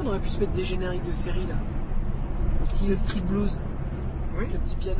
on aurait pu se mettre des génériques de séries là. Le petit Street Blues. Oui. Le petit piano.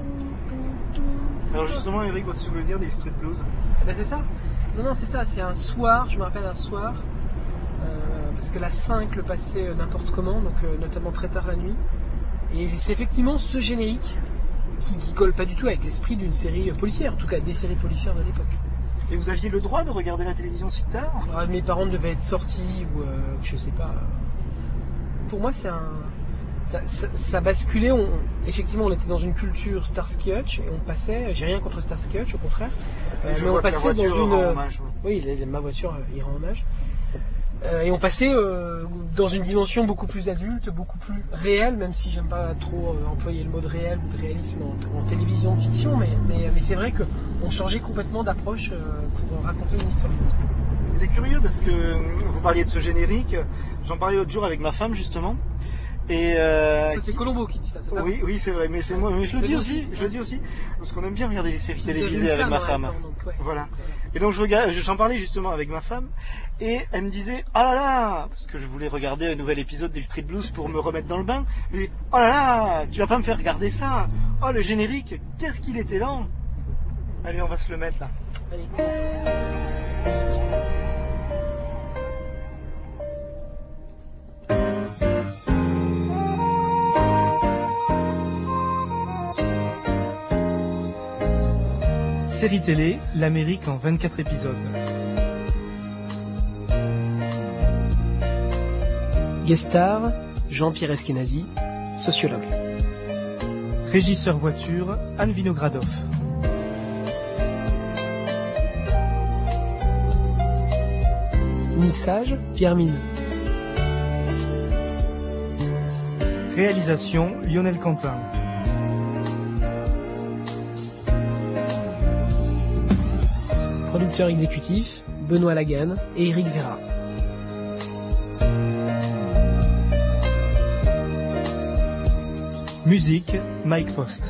Alors justement, Eric, votre souvenir des Street Blues? Ben c'est ça. Non, c'est ça. C'est un soir, je me rappelle un soir, parce que la 5 le passait n'importe comment, donc notamment très tard la nuit. Et c'est effectivement ce générique qui colle pas du tout avec l'esprit d'une série policière, en tout cas des séries policières de l'époque. Et vous aviez le droit de regarder la télévision si tard? Mes parents devaient être sortis ou je sais pas. Pour moi, c'est ça basculait. Effectivement, on était dans une culture Starsky Hutch et on passait. J'ai rien contre Starsky Hutch, au contraire. Je mais vois on passait que la voiture dans une. rend hommage. Oui, ma voiture y rend hommage. Et on passait dans une dimension beaucoup plus adulte, beaucoup plus réelle, même si j'aime pas trop employer le mot de réel ou de réalisme en télévision de fiction, mais c'est vrai qu'on changeait complètement d'approche pour raconter une histoire. C'est curieux parce que vous parliez de ce générique, j'en parlais l'autre jour avec ma femme justement. Et ça c'est Colombo qui dit ça. Oui, c'est vrai, mais c'est moi. Mais je le dis aussi, parce qu'on aime bien regarder des séries télévisées avec ma femme. Donc, ouais. Voilà. Et donc j'en parlais justement avec ma femme, et elle me disait oh là là, parce que je voulais regarder un nouvel épisode des Street Blues pour me remettre dans le bain. Elle me dit oh là là, tu vas pas me faire regarder ça. Oh le générique, qu'est-ce qu'il était lent. Allez, on va se le mettre là. Allez. Série télé, l'Amérique en 24 épisodes. Guest star, Jean-Pierre Eskenazi, sociologue. Régisseur voiture, Anne Vinogradov. Mixage, Pierre Mine. Réalisation, Lionel Quentin. Producteur exécutif, Benoît Lagan et Éric Vera. Musique, Mike Post.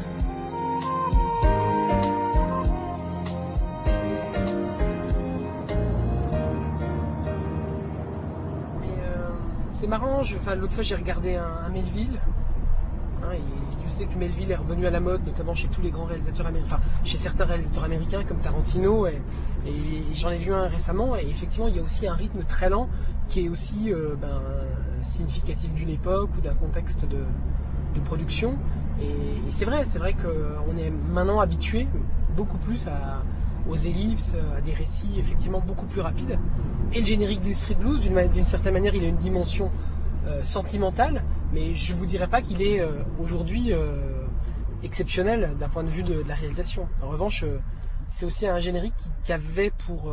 C'est marrant, l'autre fois j'ai regardé un Melville. Et Dieu sait que Melville est revenu à la mode, notamment chez tous les grands réalisateurs américains, chez certains réalisateurs américains comme Tarantino, et j'en ai vu un récemment, et effectivement il y a aussi un rythme très lent qui est aussi significatif d'une époque ou d'un contexte de production. Et c'est vrai qu'on est maintenant habitué beaucoup plus aux ellipses, à des récits effectivement beaucoup plus rapides. Et le générique du Street Blues, d'une certaine manière, il a une dimension sentimentale, mais je ne vous dirais pas qu'il est aujourd'hui exceptionnel d'un point de vue de la réalisation. En revanche, c'est aussi un générique qui avait pour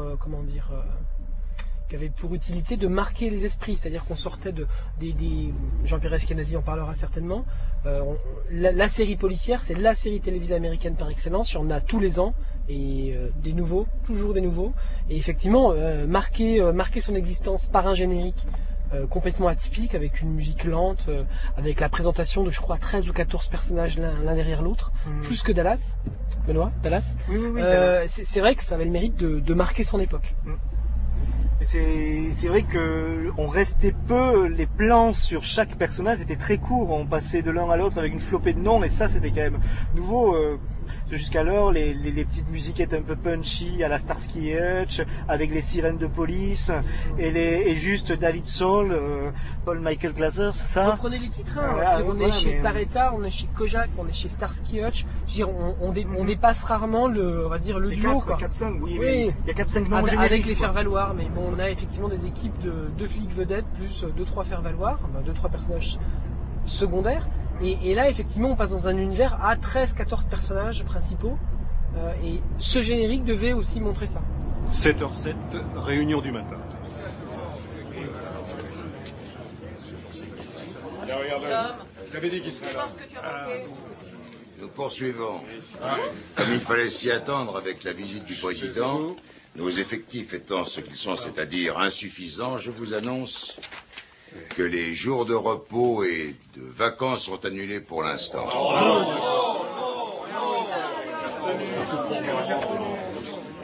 utilité de marquer les esprits, c'est-à-dire qu'on sortait des Jean-Pierre Eskenazi en parlera certainement. La série policière, c'est la série télévisée américaine par excellence. Il y en a tous les ans et des nouveaux, toujours des nouveaux. Et effectivement, marquer son existence par un générique complètement atypique, avec une musique lente, avec la présentation de, je crois, 13 ou 14 personnages l'un derrière l'autre, plus que Dallas. Benoît, Dallas. Oui, Dallas. C'est vrai que ça avait le mérite de marquer son époque. C'est vrai qu'on restait peu, les plans sur chaque personnage étaient très courts, on passait de l'un à l'autre avec une flopée de noms, et ça c'était quand même nouveau. Jusqu'alors, les petites musiquettes un peu punchy à la Starsky Hutch, avec les sirènes de police, et juste David Soul, Paul Michael Glaser, c'est ça? Reprenez les titres, on est chez Taretta, on est chez Kojak, on est chez Starsky Hutch. Je veux dire, on dépasse rarement le duo. 4-5, oui. Il y a 4-5 noms génériques. Avec les faire-valoir, mais bon, on a effectivement des équipes de 2 flics vedettes, plus 2-3 faire-valoir, 2-3 personnages secondaires. Et là, effectivement, on passe dans un univers à 13-14 personnages principaux. Et ce générique devait aussi montrer ça. 7h07, réunion du matin. J'avais dit qu'il serait là. Nous poursuivons. Comme il fallait s'y attendre avec la visite du président, nos effectifs étant ce qu'ils sont, c'est-à-dire insuffisants, je vous annonce que les jours de repos et de vacances sont annulés pour l'instant.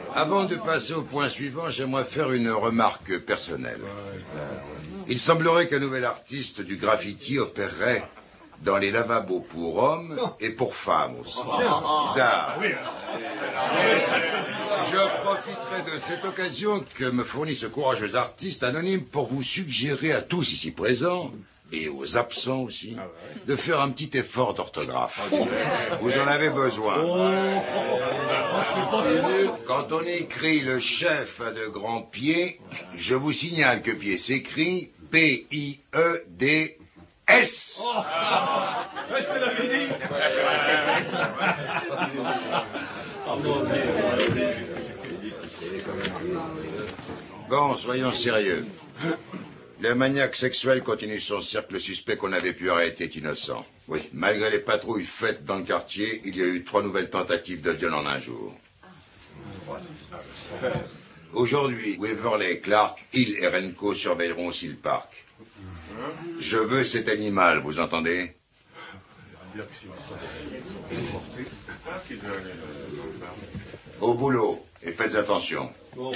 Avant de passer au point suivant, j'aimerais faire une remarque personnelle. Il semblerait qu'un nouvel artiste du graffiti opérerait dans les lavabos pour hommes et pour femmes aussi. Bizarre. Je profiterai de cette occasion que me fournit ce courageux artiste anonyme pour vous suggérer à tous ici présents, et aux absents aussi, de faire un petit effort d'orthographe. Vous en avez besoin. Quand on écrit le chef a de grands pieds, je vous signale que pied s'écrit P-I-E-D-S. Je te l'avais dit. Bon, soyons sérieux. Le maniaque sexuel continue son cercle. Le suspect qu'on avait pu arrêter est innocent. Oui, malgré les patrouilles faites dans le quartier, il y a eu 3 nouvelles tentatives de viol en un jour. Aujourd'hui, Waverley, Clark, Hill et Renko surveilleront aussi le parc. Je veux cet animal, vous entendez? Au boulot, et faites attention.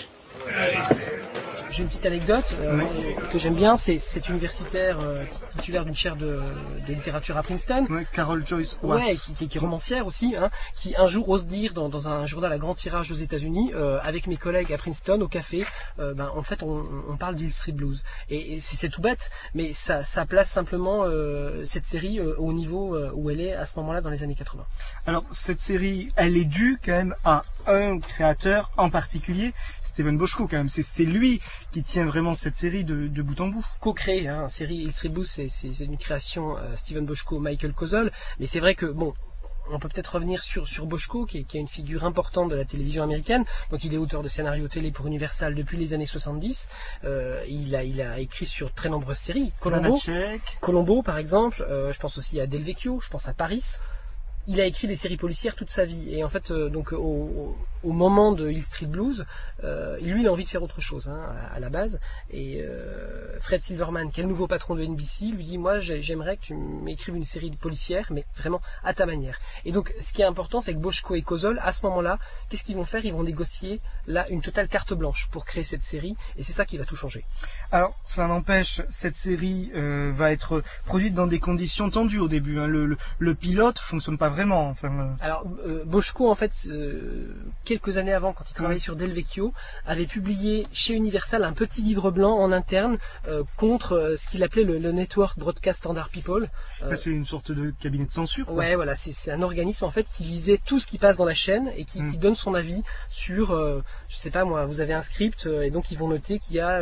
J'ai une petite anecdote que j'aime bien, c'est universitaire titulaire d'une chaire de littérature à Princeton. Ouais, Carol Joyce Watts. Ouais, qui est romancière aussi, hein, qui un jour ose dire dans un journal à grand tirage aux États-Unis, avec mes collègues à Princeton au café, en fait on parle d'Hill Street Blues. Et c'est tout bête, mais ça place simplement cette série au niveau où elle est à ce moment-là dans les années 80. Alors cette série, elle est due quand même à un créateur en particulier, Steven Bochco quand même. C'est lui qui tient vraiment cette série de bout en bout. Co-créé, hein, série Hill Street Blues, c'est une création Steven Bochco, Michael Kozol, mais c'est vrai que bon. On peut peut-être revenir sur Bochco, qui est une figure importante de la télévision américaine. Donc il est auteur de scénarios télé pour Universal depuis les années 70. Il a écrit sur très nombreuses séries. Colombo par exemple. Je pense aussi à Del Vecchio, je pense à Paris. Il a écrit des séries policières toute sa vie. Et en fait, donc au moment de Hill Street Blues, lui, il a envie de faire autre chose à la base. Et Fred Silverman, qui est le nouveau patron de NBC, lui dit, moi, j'aimerais que tu m'écrives une série policière, mais vraiment à ta manière. Et donc, ce qui est important, c'est que Bochco et Kozol, à ce moment-là, qu'est-ce qu'ils vont faire? Ils vont négocier là une totale carte blanche pour créer cette série. Et c'est ça qui va tout changer. Alors, cela n'empêche, cette série va être produite dans des conditions tendues au début. Hein. Le pilote fonctionne pas vraiment. Enfin, Alors, Bochco, en fait, quelques années avant, quand il travaillait sur Del Vecchio, avait publié chez Universal un petit livre blanc en interne contre ce qu'il appelait le Network Broadcast Standard People. C'est une sorte de cabinet de censure. Quoi. Ouais, voilà, c'est un organisme en fait qui lisait tout ce qui passe dans la chaîne et qui donne son avis sur, je sais pas moi, vous avez un script et donc ils vont noter qu'il y a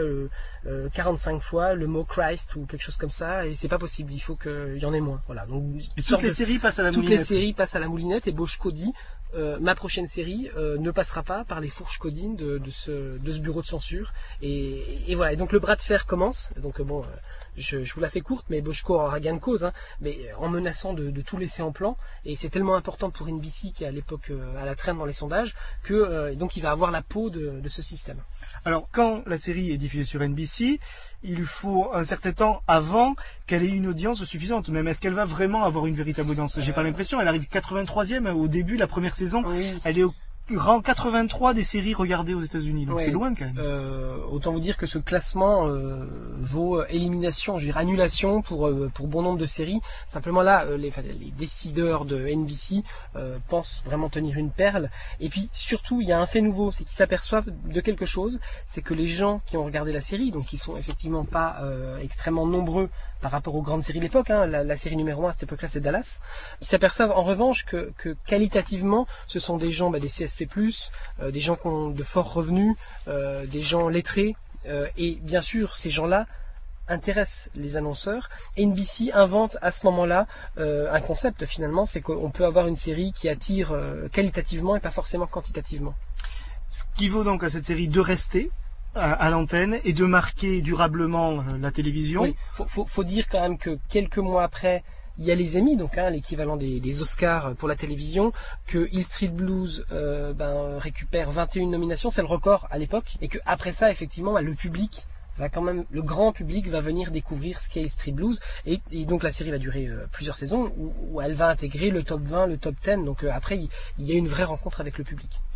45 fois le mot Christ ou quelque chose comme ça et c'est pas possible, il faut qu'il y en ait moins. Voilà. Donc toutes les séries passent à la moulinette. Toutes les séries passent à la moulinette et Bochco dit ma prochaine série ne passera pas par les fourches codines de ce bureau de censure et voilà. Et donc le bras de fer commence. Donc bon. Je vous la fais courte, mais Bochco aura gain de cause, hein, mais en menaçant de tout laisser en plan, et c'est tellement important pour NBC qui est à l'époque à la traîne dans les sondages, que donc il va avoir la peau de ce système. Alors quand la série est diffusée sur NBC, il lui faut un certain temps avant qu'elle ait une audience suffisante. Même est-ce qu'elle va vraiment avoir une véritable audience? J'ai pas l'impression. Elle arrive 83e au début de la première saison. Oui. Elle est au rang 83 des séries regardées aux États-Unis, donc c'est loin quand même. Autant vous dire que ce classement vaut élimination, je veux dire annulation pour bon nombre de séries. Simplement là, les décideurs de NBC pensent vraiment tenir une perle. Et puis surtout, il y a un fait nouveau, c'est qu'ils s'aperçoivent de quelque chose, c'est que les gens qui ont regardé la série, donc qui sont effectivement pas extrêmement nombreux par rapport aux grandes séries de l'époque, hein, la série numéro 1 à cette époque-là c'est Dallas, ils s'aperçoivent en revanche que qualitativement ce sont des gens, des CSP+, des gens qui ont de forts revenus, des gens lettrés, et bien sûr ces gens-là intéressent les annonceurs. NBC invente à ce moment-là un concept finalement, c'est qu'on peut avoir une série qui attire qualitativement et pas forcément quantitativement. Ce qui vaut donc à cette série de rester à l'antenne et de marquer durablement la télévision. Oui, faut dire quand même que quelques mois après, il y a les Emmy, donc l'équivalent des Oscars pour la télévision, que Hill Street Blues récupère 21 nominations, c'est le record à l'époque, et que après ça, effectivement, le public va quand même, le grand public va venir découvrir ce qu'est Hill Street Blues, et donc la série va durer plusieurs saisons où elle va intégrer le top 20, le top 10, donc après il y a une vraie rencontre avec le public.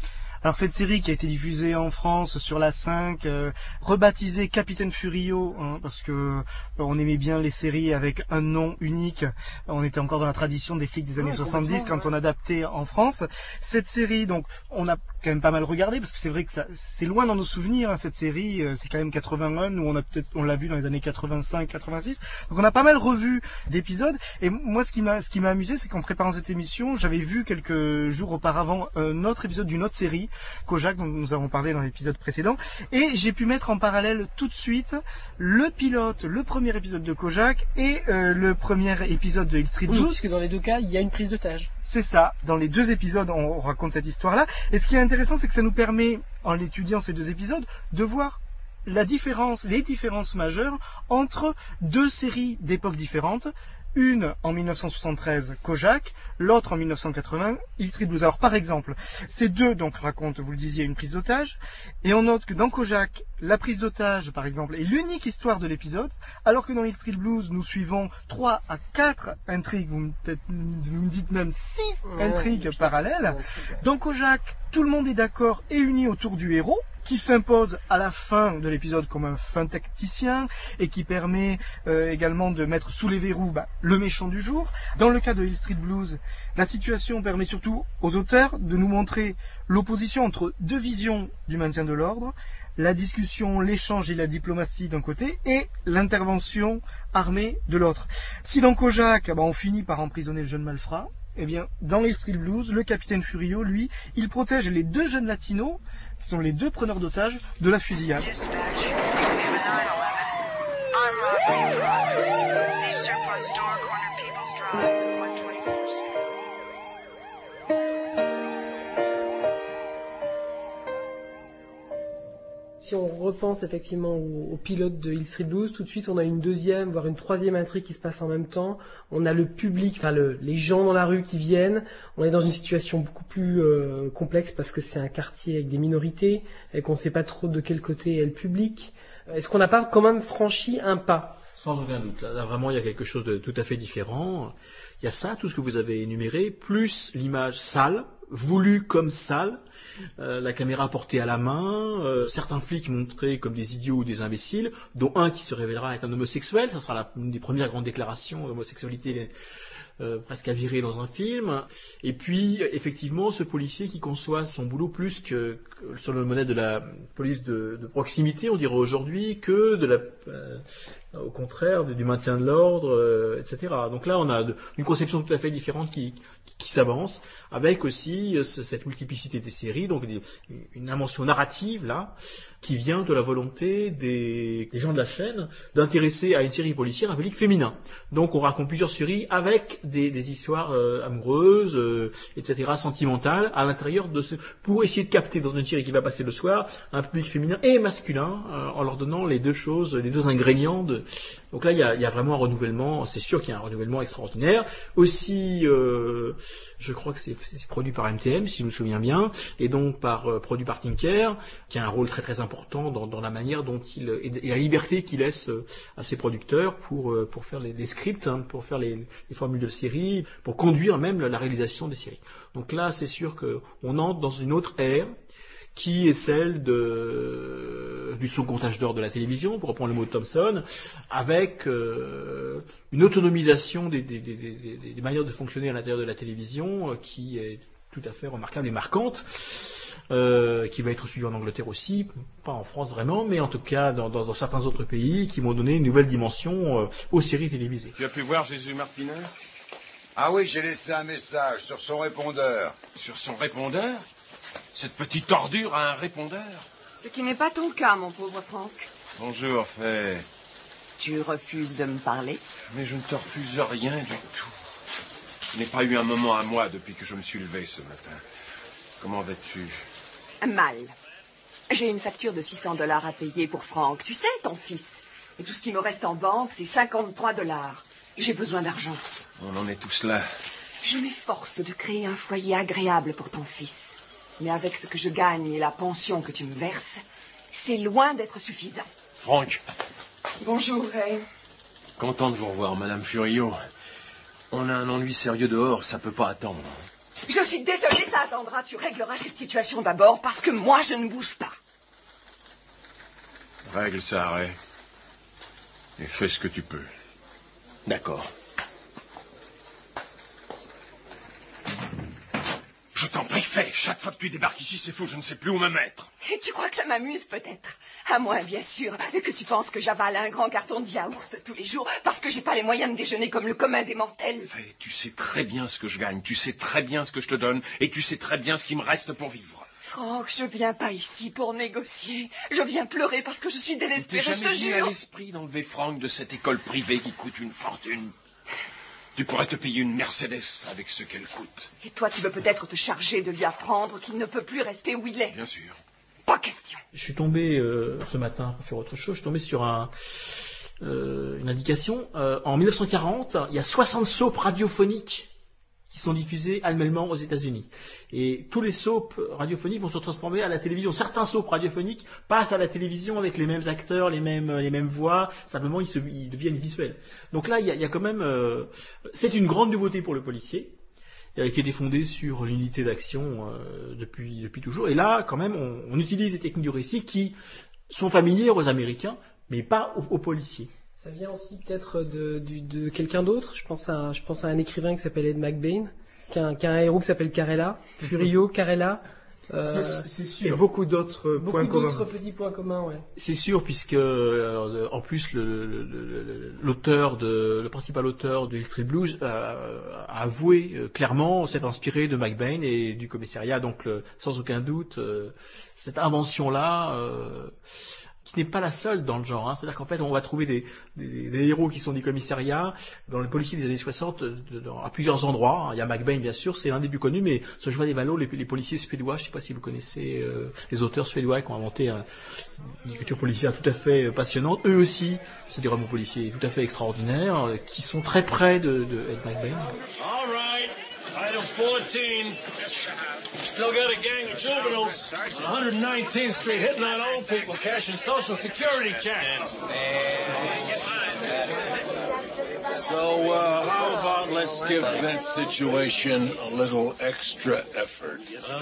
Alors cette série qui a été diffusée en France sur la 5, rebaptisée Capitaine Furio, hein, parce que on aimait bien les séries avec un nom unique. On était encore dans la tradition des flics des années 70 quand on adaptait en France. Cette série, donc, on a quand même pas mal regardé parce que c'est vrai que c'est loin dans nos souvenirs, hein, cette série. C'est quand même 81. Nous, on l'a vu dans les années 85, 86. Donc on a pas mal revu d'épisodes. Et moi, ce qui m'a amusé, c'est qu'en préparant cette émission, j'avais vu quelques jours auparavant un autre épisode d'une autre série, Kojak, dont nous avons parlé dans l'épisode précédent, et j'ai pu mettre en parallèle tout de suite le pilote, le premier épisode de Kojak et le premier épisode de Hill Street Blues. Parce que dans les deux cas, il y a une prise d'otage. C'est ça, dans les deux épisodes, on raconte cette histoire-là. Et ce qui est intéressant, c'est que ça nous permet, en étudiant ces deux épisodes, de voir les différences majeures entre deux séries d'époques différentes. Une en 1973, Kojak, l'autre en 1980, Hill Street Blues. Alors par exemple, ces deux donc racontent, vous le disiez, une prise d'otage, et on note que dans Kojak, la prise d'otage, par exemple, est l'unique histoire de l'épisode, alors que dans Hill Street Blues, nous suivons 3 à 4 intrigues, vous me dites même 6 intrigues parallèles. Dans Kojak, tout le monde est d'accord et uni autour du héros, qui s'impose à la fin de l'épisode comme un fin tacticien et qui permet également de mettre sous les verrous le méchant du jour. Dans le cas de Hill Street Blues, la situation permet surtout aux auteurs de nous montrer l'opposition entre deux visions du maintien de l'ordre, la discussion, l'échange et la diplomatie d'un côté et l'intervention armée de l'autre. Si dans Kojak, on finit par emprisonner le jeune malfrat, eh bien, dans Hill Street Blues, le capitaine Furio, lui, il protège les deux jeunes latinos, qui sont les deux preneurs d'otages, de la fusillade. Si on repense effectivement au pilote de Hill Street Blues, tout de suite on a une deuxième, voire une troisième intrigue qui se passe en même temps. On a le public, les gens dans la rue qui viennent. On est dans une situation beaucoup plus complexe parce que c'est un quartier avec des minorités et qu'on ne sait pas trop de quel côté est le public. Est-ce qu'on n'a pas quand même franchi un pas ? Sans aucun doute. Là, vraiment, il y a quelque chose de tout à fait différent. Il y a ça, tout ce que vous avez énuméré, plus l'image sale, voulue comme sale, la caméra portée à la main, certains flics montrés comme des idiots ou des imbéciles, dont un qui se révélera être un homosexuel. Ça sera une des premières grandes déclarations d'homosexualité presque avérée dans un film. Et puis, effectivement, ce policier qui conçoit son boulot plus que sur le modèle de la police de proximité, on dirait aujourd'hui, que de au contraire, du maintien de l'ordre, etc. Donc là, on a une conception tout à fait différente qui s'avance, avec aussi cette multiplicité des séries, donc une dimension narrative là, qui vient de la volonté des gens de la chaîne d'intéresser à une série policière un public féminin. Donc on raconte plusieurs séries avec des histoires amoureuses, etc., sentimentales, à l'intérieur de pour essayer de capter dans une série qui va passer le soir un public féminin et masculin, en leur donnant les deux choses, les deux ingrédients. Donc là, il y a vraiment un renouvellement. C'est sûr qu'il y a un renouvellement extraordinaire. Aussi, je crois que c'est produit par MTM, si je me souviens bien, et donc produit par Tinker, qui a un rôle très très important dans la manière dont et la liberté qu'il laisse à ses producteurs pour faire les scripts, hein, pour faire les formules de série, pour conduire même la réalisation des séries. Donc là, c'est sûr qu'on entre dans une autre ère, qui est celle du second comptage d'or de la télévision, pour reprendre le mot de Thomson, avec une autonomisation des manières de fonctionner à l'intérieur de la télévision qui est tout à fait remarquable et marquante, qui va être suivie en Angleterre aussi, pas en France vraiment, mais en tout cas dans certains autres pays qui vont donner une nouvelle dimension aux séries télévisées. Tu as pu voir Jésus Martinez ? Ah oui, j'ai laissé un message sur son répondeur. Sur son répondeur ? Cette petite ordure a un répondeur. Ce qui n'est pas ton cas, mon pauvre Franck. Bonjour, Fay. Tu refuses de me parler? Mais je ne te refuse rien du tout. Je n'ai pas eu un moment à moi depuis que je me suis levé ce matin. Comment vas-tu? Mal. J'ai une facture de $600 à payer pour Franck. Tu sais, ton fils. Et tout ce qui me reste en banque, c'est $53. J'ai besoin d'argent. On en est tous là. Je m'efforce de créer un foyer agréable pour ton fils. Mais avec ce que je gagne et la pension que tu me verses, c'est loin d'être suffisant. Franck. Bonjour, Ray. Content de vous revoir, Madame Furio. On a un ennui sérieux dehors, ça peut pas attendre. Je suis désolée, ça attendra. Tu régleras cette situation d'abord, parce que moi, je ne bouge pas. Règle ça, Ray. Et fais ce que tu peux. D'accord. Je t'en prie, fais. Chaque fois que tu débarques ici, c'est fou, je ne sais plus où me mettre. Et tu crois que ça m'amuse, peut-être? À moins, bien sûr, que tu penses que j'avale un grand carton de yaourt tous les jours parce que j'ai pas les moyens de déjeuner comme le commun des mortels. Fais, tu sais très bien ce que je gagne, tu sais très bien ce que je te donne, et tu sais très bien ce qui me reste pour vivre. Franck, je viens pas ici pour négocier. Je viens pleurer parce que je suis désespérée, je te jamais venu à jure. l'esprit d'enlever Franck de cette école privée qui coûte une fortune. Tu pourrais te payer une Mercedes avec ce qu'elle coûte. Et toi, tu veux peut-être te charger de lui apprendre qu'il ne peut plus rester où il est. Bien sûr. Pas question. Je suis tombé ce matin pour faire autre chose. Je suis tombé sur une indication. En 1940, il y a 60 soaps radiophoniques qui sont diffusés annuellement aux États-Unis. Et tous les soaps radiophoniques vont se transformer à la télévision. Certains soaps radiophoniques passent à la télévision avec les mêmes acteurs, les mêmes voix. Simplement, ils deviennent visuels. Donc là, il y a quand même... c'est une grande nouveauté pour le policier, qui a été fondée sur l'unité d'action depuis toujours. Et là, quand même, on utilise des techniques du récit qui sont familières aux Américains, mais pas aux policiers. Ça vient aussi peut-être de quelqu'un d'autre. Je pense à un écrivain qui s'appelle Ed McBain, qui a un héros qui s'appelle Carella, Furio, Carella. C'est sûr. Et beaucoup d'autres points communs. Beaucoup d'autres petits points communs, ouais. C'est sûr, puisque en plus le principal auteur de Hill Street Blues a avoué clairement s'être inspiré de McBain et du commissariat. Donc sans aucun doute, cette invention-là, qui n'est pas la seule dans le genre. C'est-à-dire qu'en fait, on va trouver des héros qui sont du commissariat dans les policiers des années 60 à plusieurs endroits. Il y a McBain, bien sûr, c'est l'un des plus connus, mais ce Jovan Valo, les policiers suédois, je ne sais pas si vous connaissez les auteurs suédois qui ont inventé une écriture policière tout à fait passionnante. Eux aussi, c'est des romans policiers tout à fait extraordinaires, qui sont très près de Ed McBain. All right. Item 14. Still got a gang of juveniles on 119th Street hitting on old people cashing Social Security checks. So, how about let's give that situation a little extra effort?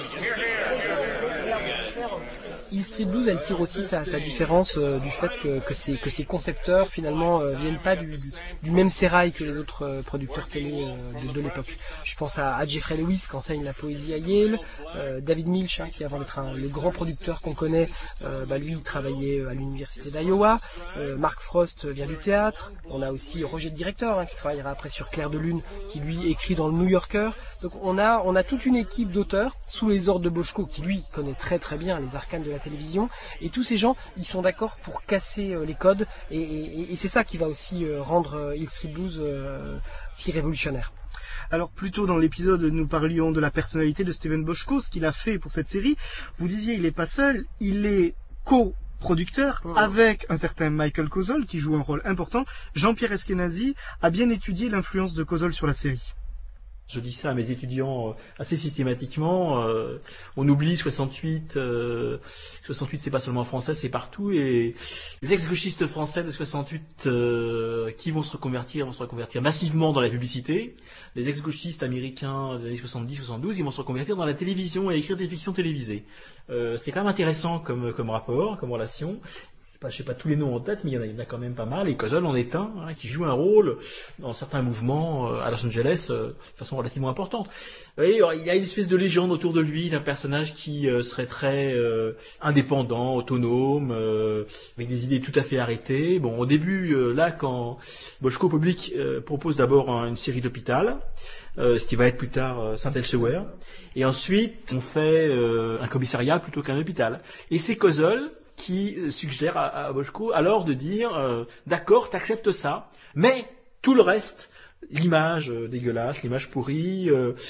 Hill Street Blues, elle tire aussi sa différence du fait que ces concepteurs finalement viennent pas du même sérail que les autres producteurs télé de l'époque. Je pense à Jeffrey Lewis qui enseigne la poésie à Yale, David Milch qui avant d'être le grand producteur qu'on connaît, lui il travaillait à l'université d'Iowa, Mark Frost vient du théâtre, on a aussi Roger le directeur qui travaillera après sur Clair de Lune, qui lui écrit dans le New Yorker. Donc on a toute une équipe d'auteurs sous les ordres de Bochco qui lui connaît très très bien les arcanes de la télévision, et tous ces gens ils sont d'accord pour casser les codes, et c'est ça qui va aussi rendre Hill Street Blues si révolutionnaire. Alors plus tôt dans l'épisode, nous parlions de la personnalité de Steven Bochco, ce qu'il a fait pour cette série. Vous disiez, il n'est pas seul, il est co-producteur avec un certain Michael Kozol qui joue un rôle important. Jean-Pierre Eskenazi a bien étudié l'influence de Kozol sur la série. Je dis ça à mes étudiants assez systématiquement. On oublie 68. 68, c'est pas seulement français, c'est partout. Et les ex-gauchistes français de 68 qui vont se reconvertir massivement dans la publicité. Les ex-gauchistes américains des années 70-72, ils vont se reconvertir dans la télévision et écrire des fictions télévisées. C'est quand même intéressant comme rapport, comme relation. Je sais pas tous les noms en tête, mais il y en a quand même pas mal. Et Kozol en est un, qui joue un rôle dans certains mouvements à Los Angeles de façon relativement importante. Et il y a une espèce de légende autour de lui d'un personnage qui serait très indépendant, autonome, avec des idées tout à fait arrêtées. Bon, au début, là, quand Bochco Public propose d'abord une série d'hôpital, ce qui va être plus tard Saint-Elsewhere, et ensuite on fait un commissariat plutôt qu'un hôpital. Et c'est Kozol qui suggère à Bochco alors de dire d'accord, t'acceptes ça, mais tout le reste, l'image dégueulasse, l'image pourrie,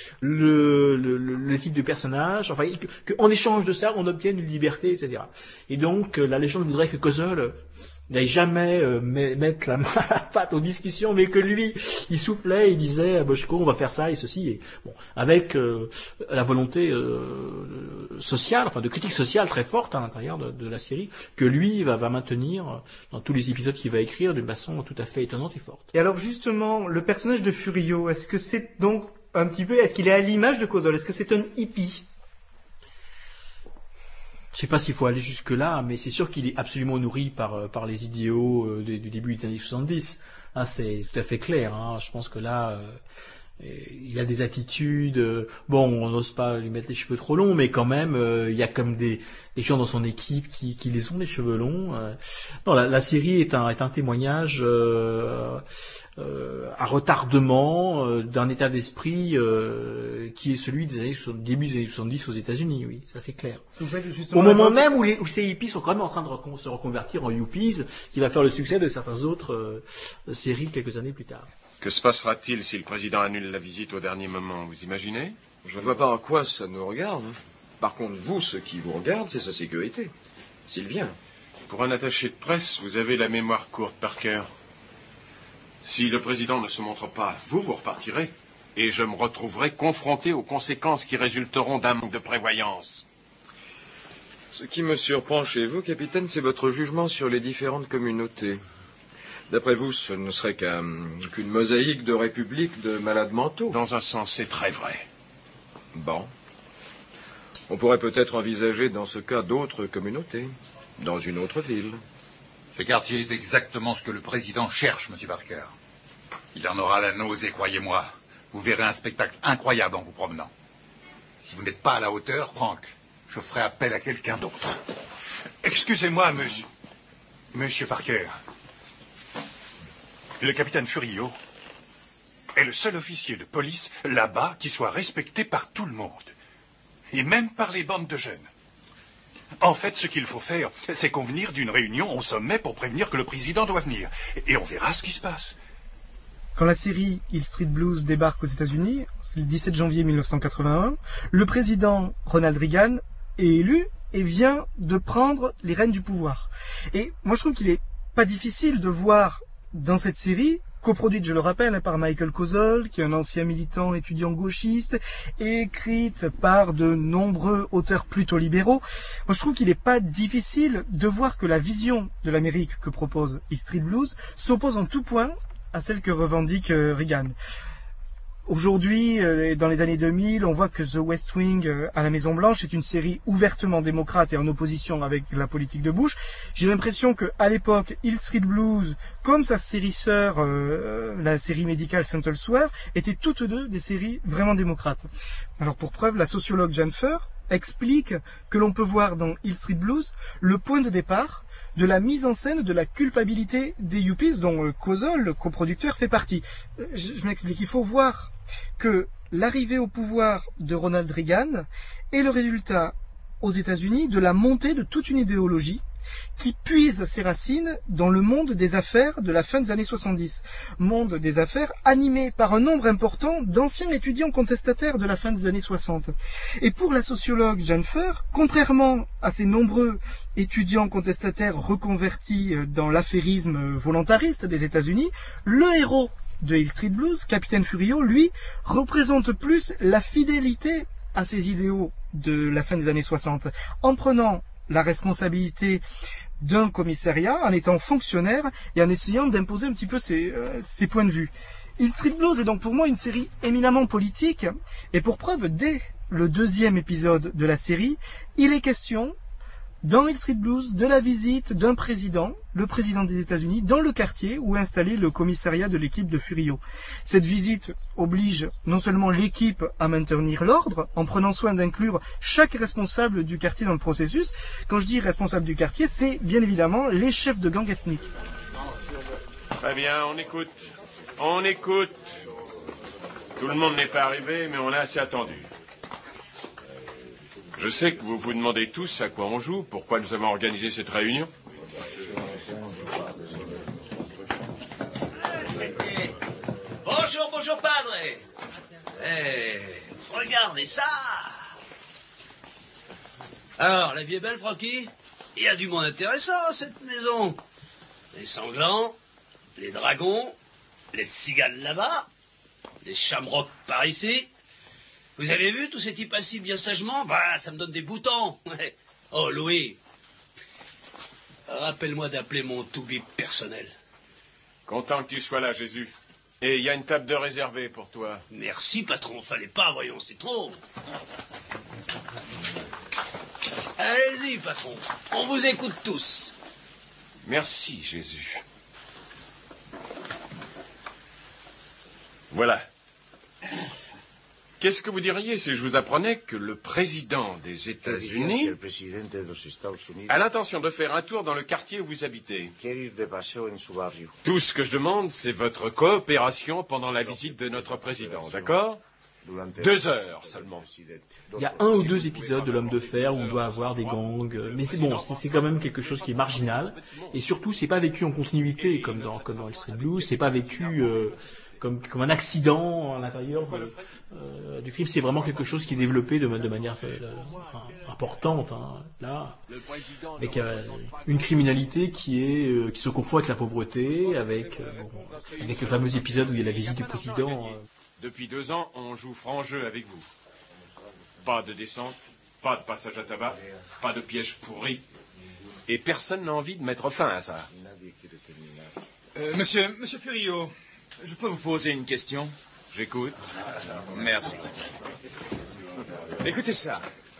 le type de personnage, enfin qu'en échange de ça, on obtienne une liberté, etc. Et donc la légende voudrait que Kozol n'aille jamais mettre la main à la pâte aux discussions, mais que lui, il soufflait, il disait à Bochco, on va faire ça et ceci, et bon, avec la volonté sociale, enfin de critique sociale très forte à l'intérieur de la série, que lui va maintenir dans tous les épisodes qu'il va écrire d'une façon tout à fait étonnante et forte. Et alors justement, le personnage de Furio, est-ce que c'est donc un petit peu, est-ce qu'il est à l'image de Kozol? Est-ce que c'est un hippie? Je sais pas s'il faut aller jusque là, mais c'est sûr qu'il est absolument nourri par les idéaux du début des années 70. Hein, c'est tout à fait clair. Hein. Je pense que là, il a des attitudes. Bon, on n'ose pas lui mettre les cheveux trop longs, mais quand même, il y a comme des gens dans son équipe qui les ont les cheveux longs. Non, la série est un témoignage à retardement d'un état d'esprit qui est celui des années début des années 70 aux États-Unis. Oui, ça c'est clair. Au moment même où ces hippies sont quand même en train de se reconvertir en yuppies, qui va faire le succès de certaines autres séries quelques années plus tard. Que se passera-t-il si le président annule la visite au dernier moment? Vous imaginez? Je ne vois pas en quoi ça nous regarde. Par contre, vous, ce qui vous regarde, c'est sa sécurité. S'il vient. Pour un attaché de presse, vous avez la mémoire courte, Parker. Si le président ne se montre pas, vous repartirez. Et je me retrouverai confronté aux conséquences qui résulteront d'un manque de prévoyance. Ce qui me surprend chez vous, capitaine, c'est votre jugement sur les différentes communautés. D'après vous, ce ne serait qu'une mosaïque de républiques de malades mentaux. Dans un sens, c'est très vrai. Bon. On pourrait peut-être envisager dans ce cas d'autres communautés, dans une autre ville. Ce quartier est exactement ce que le président cherche, Monsieur Parker. Il en aura la nausée, croyez-moi. Vous verrez un spectacle incroyable en vous promenant. Si vous n'êtes pas à la hauteur, Frank, je ferai appel à quelqu'un d'autre. Excusez-moi, Monsieur Parker. Le capitaine Furio est le seul officier de police là-bas qui soit respecté par tout le monde. Et même par les bandes de jeunes. En fait, ce qu'il faut faire, c'est convenir d'une réunion au sommet pour prévenir que le président doit venir. Et on verra ce qui se passe. Quand la série Hill Street Blues débarque aux États-Unis, c'est le 17 janvier 1981, le président Ronald Reagan est élu et vient de prendre les rênes du pouvoir. Et moi, je trouve qu'il est pas difficile de voir dans cette série, coproduite, je le rappelle, par Michael Kozol, qui est un ancien militant étudiant gauchiste, et écrite par de nombreux auteurs plutôt libéraux, moi je trouve qu'il n'est pas difficile de voir que la vision de l'Amérique que propose Hill Street Blues s'oppose en tout point à celle que revendique Reagan. Aujourd'hui, dans les années 2000, on voit que The West Wing à la Maison Blanche est une série ouvertement démocrate et en opposition avec la politique de Bush. J'ai l'impression que à l'époque, Hill Street Blues, comme sa série sœur, la série médicale Saint Elsewhere, étaient toutes deux des séries vraiment démocrates. Alors pour preuve, la sociologue Jan Furr explique que l'on peut voir dans Hill Street Blues le point de départ de la mise en scène de la culpabilité des yuppies dont Kozol, le coproducteur, fait partie. Je m'explique, il faut voir que l'arrivée au pouvoir de Ronald Reagan est le résultat aux États-Unis de la montée de toute une idéologie qui puise ses racines dans le monde des affaires de la fin des années 70. Monde des affaires animé par un nombre important d'anciens étudiants contestataires de la fin des années 60. Et pour la sociologue Jan Furr, contrairement à ces nombreux étudiants contestataires reconvertis dans l'affairisme volontariste des États-Unis, le héros de Hill Street Blues, Capitaine Furio, lui, représente plus la fidélité à ses idéaux de la fin des années 60, en prenant la responsabilité d'un commissariat, en étant fonctionnaire et en essayant d'imposer un petit peu ses points de vue. Hill Street Blues est donc pour moi une série éminemment politique, et pour preuve, dès le 2e épisode de la série, il est question, dans Hill Street Blues, de la visite d'un président, le président des États-Unis, dans le quartier où est installé le commissariat de l'équipe de Furio. Cette visite oblige non seulement l'équipe à maintenir l'ordre, en prenant soin d'inclure chaque responsable du quartier dans le processus. Quand je dis responsable du quartier, c'est bien évidemment les chefs de gang ethniques. Très bien, on écoute. On écoute. Tout le monde n'est pas arrivé, mais on a assez attendu. Je sais que vous vous demandez tous à quoi on joue, pourquoi nous avons organisé cette réunion. Bonjour, bonjour, padre. Regardez ça. Alors, la vie est belle, Francky? Il y a du monde intéressant à cette maison. Les sanglants, les dragons, les tziganes là-bas, les shamrocks par ici. Vous avez vu tous ces types assis bien sagement? Bah, ça me donne des boutons. Oh, Louis, rappelle-moi d'appeler mon to-be personnel. Content que tu sois là, Jésus. Et il y a une table de réservée pour toi. Merci, patron. Fallait pas, voyons, c'est trop. Allez-y, patron. On vous écoute tous. Merci, Jésus. Voilà. Qu'est-ce que vous diriez si je vous apprenais que le président des États-Unis a l'intention de faire un tour dans le quartier où vous habitez? Tout ce que je demande, c'est votre coopération pendant la visite de notre président, d'accord? 2 heures seulement. Il y a 1 ou 2 épisodes de l'Homme de Fer où on doit avoir des gangs, mais c'est bon, c'est quand même quelque chose qui est marginal, et surtout c'est pas vécu en continuité comme dans Hill Street Blues, c'est pas vécu comme un accident à l'intérieur du crime, c'est vraiment quelque chose qui est développé de manière importante, hein, là, avec une criminalité qui se confond avec la pauvreté, avec le fameux épisode où il y a la visite du président. Depuis 2 ans, on joue franc jeu avec vous. Pas de descente, pas de passage à tabac, pas de piège pourri. Et personne n'a envie de mettre fin à ça. Monsieur Furio, je peux vous poser une question? J'écoute. Merci. Écoutez ça.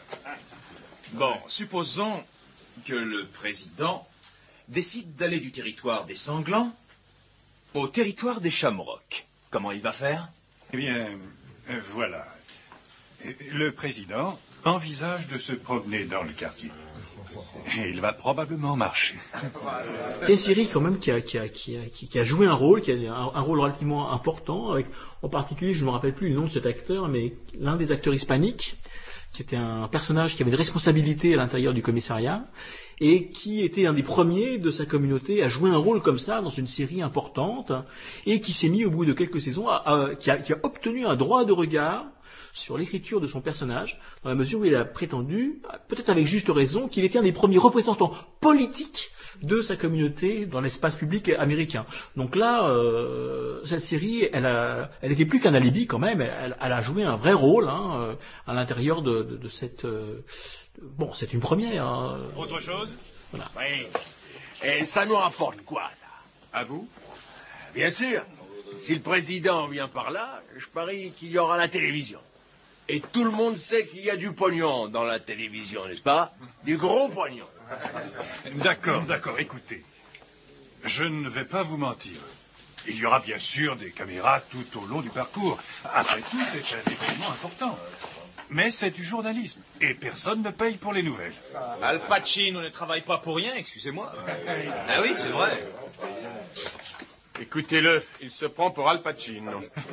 Bon, supposons que le président décide d'aller du territoire des sanglants au territoire des Shamrock. Comment il va faire? Eh bien, voilà. Le président envisage de se promener dans le quartier. Et il va probablement marcher. C'est une série quand même qui a joué un rôle, qui a un rôle relativement important, avec, en particulier, je ne me rappelle plus le nom de cet acteur, mais l'un des acteurs hispaniques, qui était un personnage qui avait une responsabilité à l'intérieur du commissariat, et qui était un des premiers de sa communauté à jouer un rôle comme ça dans une série importante, et qui s'est mis au bout de quelques saisons, qui a obtenu un droit de regard sur l'écriture de son personnage, dans la mesure où il a prétendu, peut-être avec juste raison, qu'il était un des premiers représentants politiques de sa communauté dans l'espace public américain. Donc là, cette série, elle était plus qu'un alibi quand même, elle a joué un vrai rôle à l'intérieur de cette... bon, c'est une première. Autre chose? Voilà. Oui. Et ça nous rapporte quoi, ça? À vous? Bien sûr. Si le président vient par là, je parie qu'il y aura la télévision. Et tout le monde sait qu'il y a du pognon dans la télévision, n'est-ce pas? Du gros pognon. D'accord, écoutez. Je ne vais pas vous mentir. Il y aura bien sûr des caméras tout au long du parcours. Après tout, c'est un événement important. Mais c'est du journalisme. Et personne ne paye pour les nouvelles. Al Pacino ne travaille pas pour rien, excusez-moi. Ah oui, c'est vrai. Écoutez-le, il se prend pour Al Pacino.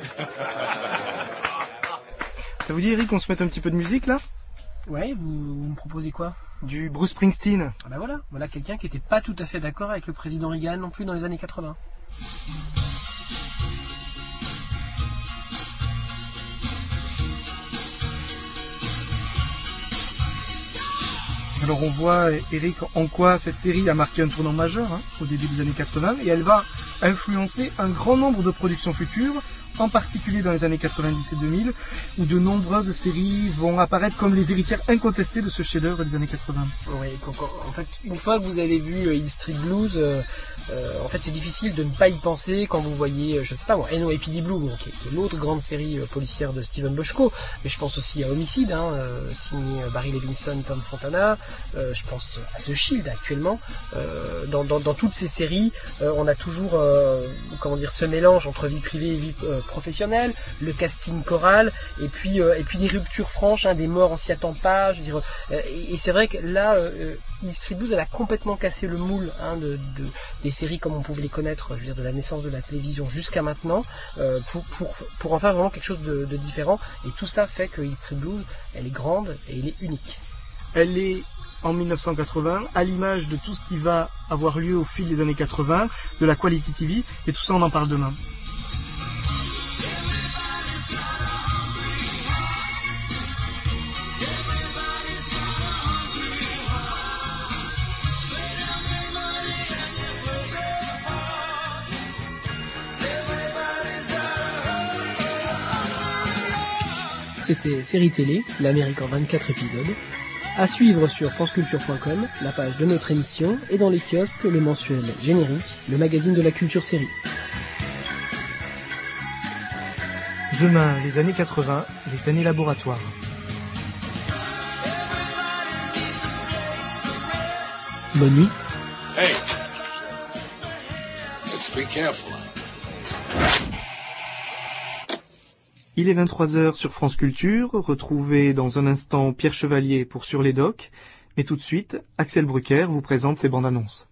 Ça vous dit, Eric, qu'on se mette un petit peu de musique, là? Ouais, vous me proposez quoi? Du Bruce Springsteen. Ah ben voilà quelqu'un qui n'était pas tout à fait d'accord avec le président Reagan non plus dans les années 80. Alors on voit, Eric, en quoi cette série a marqué un tournant majeur au début des années 80, et elle va influencer un grand nombre de productions futures, en particulier dans les années 90 et 2000, où de nombreuses séries vont apparaître comme les héritières incontestées de ce chef-d'œuvre des années 80. Oui, en fait, une fois que vous avez vu Hill Street Blues, en fait, c'est difficile de ne pas y penser quand vous voyez, je sais pas moi, NYPD Blue, qui est l'autre grande série policière de Steven Bochco, mais je pense aussi à Homicide, signé Barry Levinson, Tom Fontana, je pense à The Shield actuellement. Dans toutes ces séries, on a toujours, ce mélange entre vie privée et vie professionnelle, le casting choral, et puis des ruptures franches, des morts on s'y attend pas, je veux dire, et c'est vrai que là, Hill Street Blues, elle a complètement cassé le moule des séries comme on pouvait les connaître, je veux dire, de la naissance de la télévision jusqu'à maintenant, pour en faire vraiment quelque chose de différent, et tout ça fait que Hill Street Blues, elle est grande et elle est unique. Elle est en 1980, à l'image de tout ce qui va avoir lieu au fil des années 80, de la Quality TV, et tout ça on en parle demain. C'était Série Télé, l'Amérique en 24 épisodes. À suivre sur franceculture.com, la page de notre émission, et dans les kiosques, le mensuel Générique, le magazine de la culture série. Demain, les années 80, les années laboratoires. Bonne nuit. Hey, let's be careful. Il est 23h sur France Culture. Retrouvez dans un instant Pierre Chevalier pour Sur les Docs. Mais tout de suite, Axel Brucker vous présente ses bandes annonces.